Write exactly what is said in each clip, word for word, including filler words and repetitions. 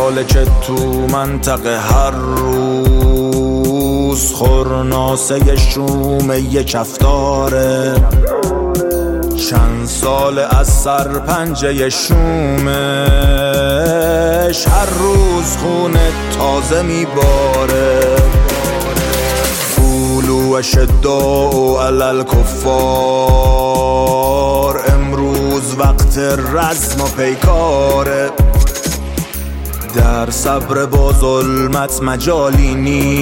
ساله که تو منطقه هر روز خورناسه شوم یک کفتاره، چند سال از سر پنجه شومش هر روز خون تازه میباره. قولوا اشداء علی الکفار، امروز وقت رزم و پیکاره. در صبر با ظلمت مجالی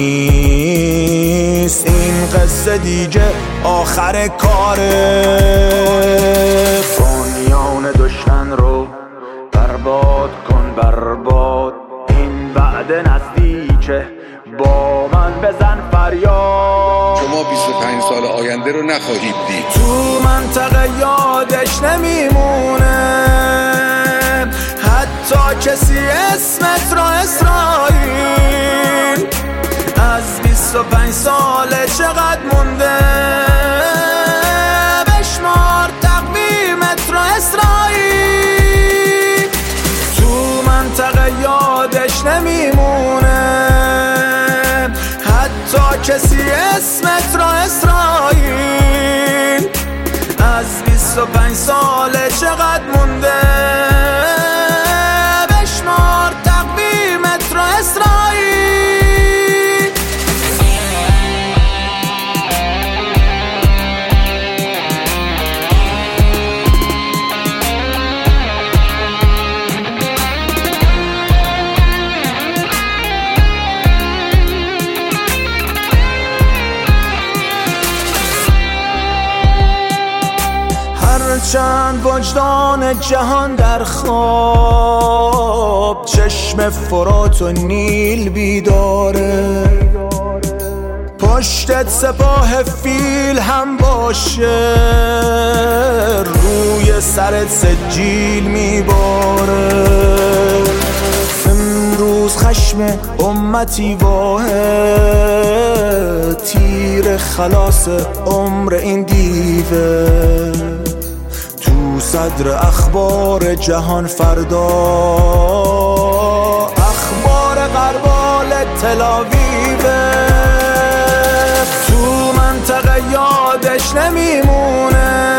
نیست، این قصه دیگه آخر کاره. بنیان دشمن رو برباد کن برباد، این وعده نزدیکه با من بزن فریاد. شما بیست و پنج سال آینده رو نخواهید دید. تو منطقه یادش نمیمونه حتی کسی اسمت را اسرائیل. از بیست و پنج ساله چقدر مونده بشمار تقویمت را اسرائیل. تو منطقه یادش نمیمونه حتی کسی اسمت را اسرائیل. از بیست و پنج ساله چقدر مونده بشمار تقویمت را اسرائیل. چند وجدان جهان در خواب، چشم فرات و نیل بیداره. پشتت سپاه فیل هم باشه، روی سرت سجیل میباره. امروز خشم امتی واحد، تیر خلاص عمر این دیوه. صدر اخبار جهان فردا، اخبار غربال تلاویوه. تو منطقه یادش نمیمونه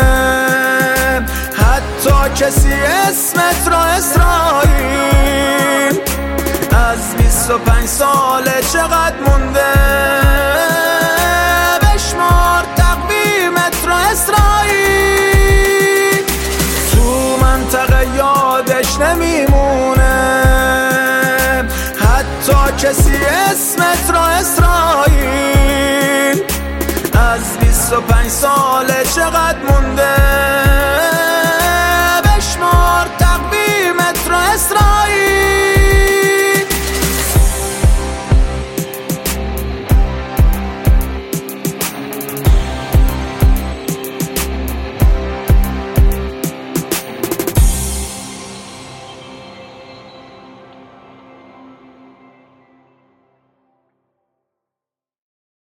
حتی کسی اسمت را اسرائیل. از بیست و پنج ساله چقدر مونده بشمار تقویمت را اسرائیل. یادش نمیمونه حتی کسی اسمت را اسرائیل. از بیست و پنج ساله چقدر مونده